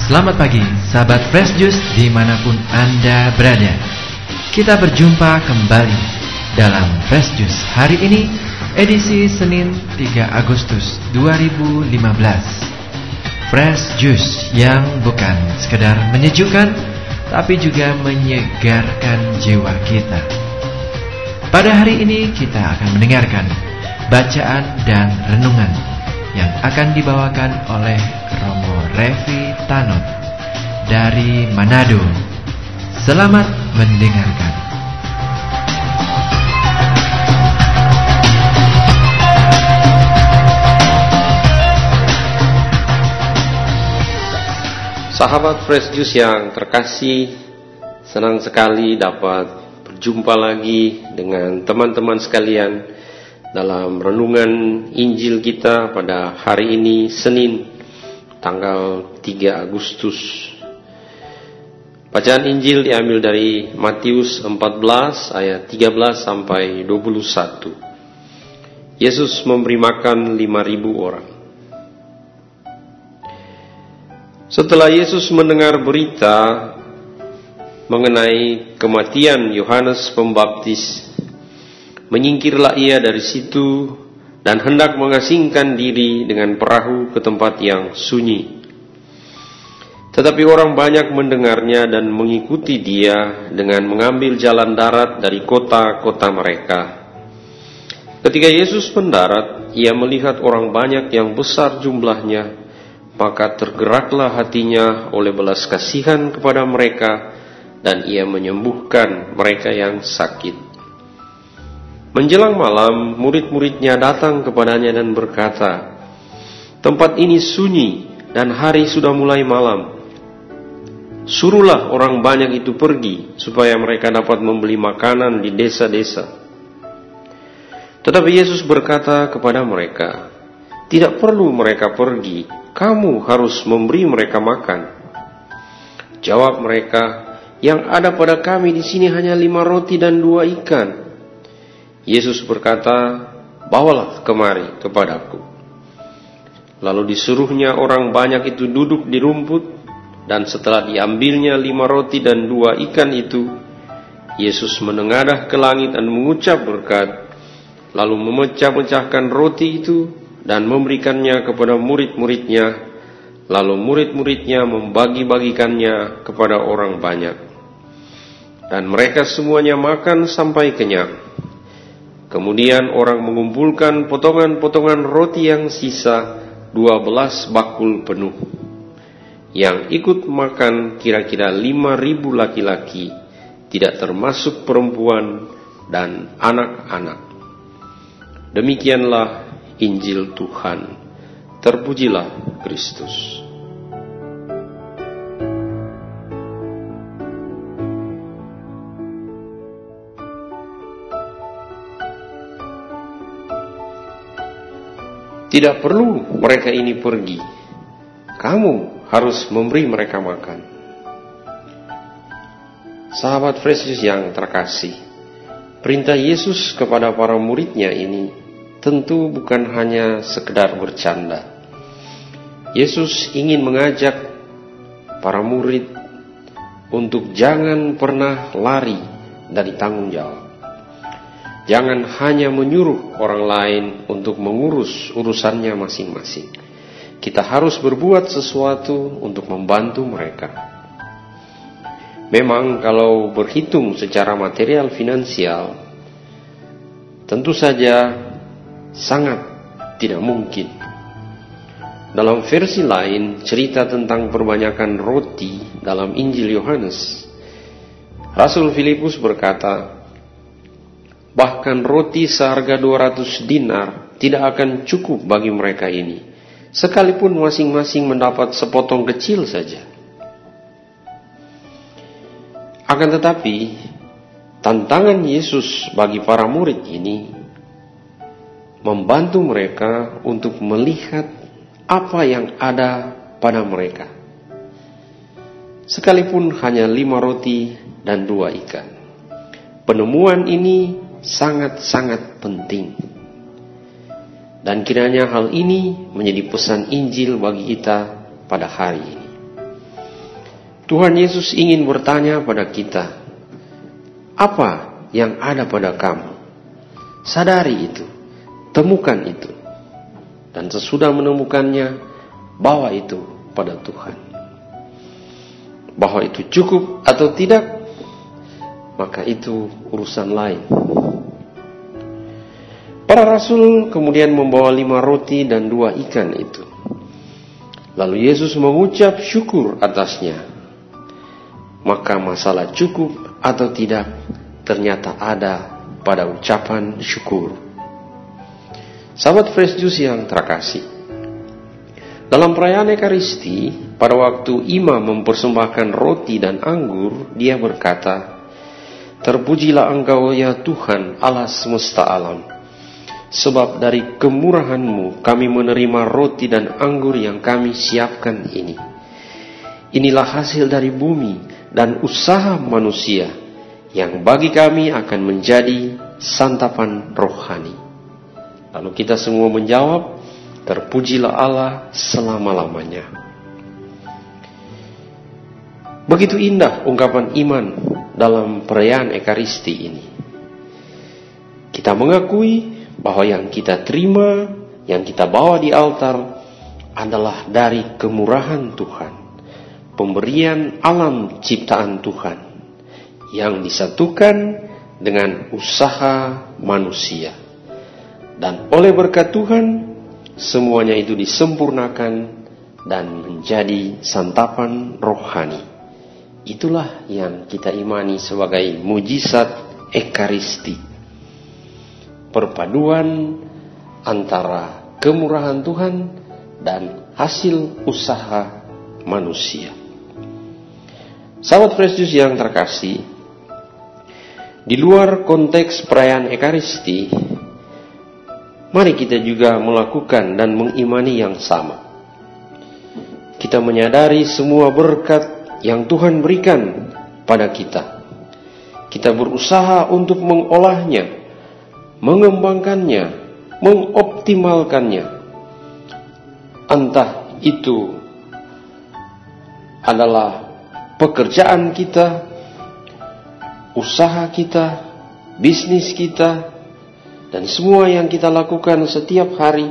Selamat pagi, sahabat Fresh Juice dimanapun Anda berada. Kita berjumpa kembali dalam Fresh Juice hari ini, edisi Senin 3 Agustus 2015. Fresh Juice yang bukan sekedar menyejukkan, tapi juga menyegarkan jiwa kita. Pada hari ini kita akan mendengarkan bacaan dan renungan yang akan dibawakan oleh Romo Revi Tanot dari Manado. Selamat mendengarkan. Sahabat Fresh Juice yang terkasih, senang sekali dapat berjumpa lagi dengan teman-teman sekalian dalam renungan Injil kita pada hari ini, Senin, tanggal 3 Agustus. Bacaan Injil diambil dari Matius 14 ayat 13 sampai 21. Yesus memberi makan 5.000 orang. Setelah Yesus mendengar berita mengenai kematian Yohanes Pembaptis, menyingkirlah ia dari situ dan hendak mengasingkan diri dengan perahu ke tempat yang sunyi. Tetapi orang banyak mendengarnya dan mengikuti dia dengan mengambil jalan darat dari kota-kota mereka. Ketika Yesus mendarat, ia melihat orang banyak yang besar jumlahnya, maka tergeraklah hatinya oleh belas kasihan kepada mereka, dan ia menyembuhkan mereka yang sakit. Menjelang malam, murid-muridnya datang kepadanya dan berkata, "Tempat ini sunyi dan hari sudah mulai malam. Suruhlah orang banyak itu pergi, supaya mereka dapat membeli makanan di desa-desa." Tetapi Yesus berkata kepada mereka, "Tidak perlu mereka pergi, kamu harus memberi mereka makan." Jawab mereka, "Yang ada pada kami di sini hanya 5 roti dan 2 ikan. Yesus berkata, "Bawalah kemari kepadaku." Lalu disuruhnya orang banyak itu duduk di rumput, dan setelah diambilnya 5 roti dan 2 ikan itu, Yesus menengadah ke langit dan mengucap berkat, lalu memecah-mecahkan roti itu dan memberikannya kepada murid-muridnya, lalu murid-muridnya membagi-bagikannya kepada orang banyak. Dan mereka semuanya makan sampai kenyang. Kemudian orang mengumpulkan potongan-potongan roti yang sisa 12 bakul penuh. Yang ikut makan kira-kira 5.000 laki-laki, tidak termasuk perempuan dan anak-anak. Demikianlah Injil Tuhan. Terpujilah Kristus. Tidak perlu mereka ini pergi, kamu harus memberi mereka makan. Sahabat Fresh Juice yang terkasih, perintah Yesus kepada para muridnya ini tentu bukan hanya sekedar bercanda. Yesus ingin mengajak para murid untuk jangan pernah lari dari tanggung jawab. Jangan hanya menyuruh orang lain untuk mengurus urusannya masing-masing. Kita harus berbuat sesuatu untuk membantu mereka. Memang kalau berhitung secara material finansial, tentu saja sangat tidak mungkin. Dalam versi lain, cerita tentang perbanyakan roti dalam Injil Yohanes, Rasul Filipus berkata, "Bahkan roti seharga 200 dinar tidak akan cukup bagi mereka ini, sekalipun masing-masing mendapat sepotong kecil saja." Akan tetapi, tantangan Yesus bagi para murid ini membantu mereka untuk melihat apa yang ada pada mereka, sekalipun hanya 5 roti dan 2 ikan. Penemuan ini sangat-sangat penting. Dan kiranya hal ini menjadi pesan Injil bagi kita pada hari ini. Tuhan Yesus ingin bertanya pada kita, apa yang ada pada kamu? Sadari itu, temukan itu. Dan sesudah menemukannya, bawa itu pada Tuhan. Bahwa itu cukup atau tidak, maka itu urusan lain. Para rasul kemudian membawa 5 roti dan 2 ikan itu. Lalu Yesus mengucap syukur atasnya. Maka masalah cukup atau tidak ternyata ada pada ucapan syukur. Sahabat Fresh Juice yang terkasih, dalam perayaan Ekaristi, pada waktu imam mempersembahkan roti dan anggur, dia berkata, "Terpujilah Engkau ya Tuhan Allah semesta alam, sebab dari kemurahan-Mu kami menerima roti dan anggur yang kami siapkan ini. Inilah hasil dari bumi dan usaha manusia, yang bagi kami akan menjadi santapan rohani." Lalu kita semua menjawab, "Terpujilah Allah selama-lamanya." Begitu indah ungkapan iman dalam perayaan Ekaristi ini. Kita mengakui bahwa yang kita terima, yang kita bawa di altar adalah dari kemurahan Tuhan, pemberian alam ciptaan Tuhan yang disatukan dengan usaha manusia. Dan oleh berkat Tuhan, semuanya itu disempurnakan dan menjadi santapan rohani. Itulah yang kita imani sebagai mujizat Ekaristi. Perpaduan antara kemurahan Tuhan dan hasil usaha manusia. Sahabat Fresh Juice yang terkasih, di luar konteks perayaan Ekaristi, mari kita juga melakukan dan mengimani yang sama. Kita menyadari semua berkat yang Tuhan berikan pada kita. Kita berusaha untuk mengolahnya, mengembangkannya, mengoptimalkannya. Entah itu adalah pekerjaan kita, usaha kita, bisnis kita, dan semua yang kita lakukan setiap hari.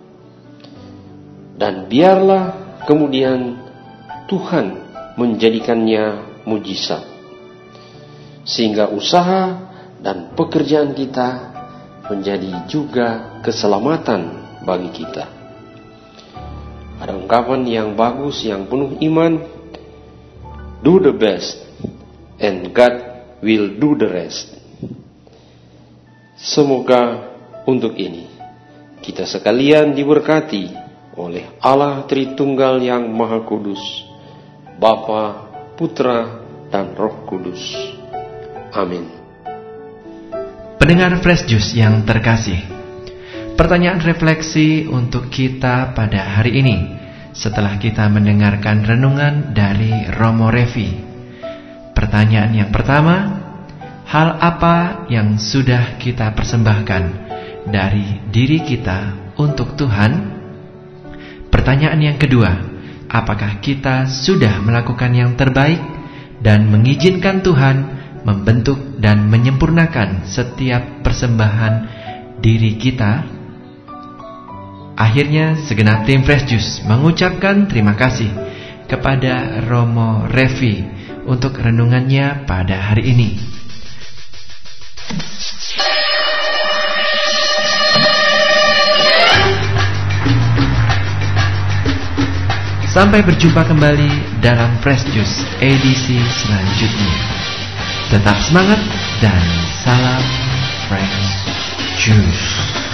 Dan biarlah kemudian Tuhan menjadikannya mujizat, sehingga usaha dan pekerjaan kita menjadi juga keselamatan bagi kita. Ada ungkapan yang bagus, yang penuh iman, "Do the best and God will do the rest." Semoga untuk ini kita sekalian diberkati oleh Allah Tritunggal yang Maha Kudus, Bapa, Putra, dan Roh Kudus. Amin. Pendengar Fresh Juice yang terkasih, pertanyaan refleksi untuk kita pada hari ini setelah kita mendengarkan renungan dari Romo Revi. Pertanyaan yang pertama, hal apa yang sudah kita persembahkan dari diri kita untuk Tuhan? Pertanyaan yang kedua, apakah kita sudah melakukan yang terbaik dan mengizinkan Tuhan membentuk dan menyempurnakan setiap persembahan diri kita? Akhirnya segenap tim Fresh Juice mengucapkan terima kasih kepada Romo Revi untuk renungannya pada hari ini. Sampai berjumpa kembali dalam Fresh Juice edisi selanjutnya. Tetap semangat dan salam Fresh Juice.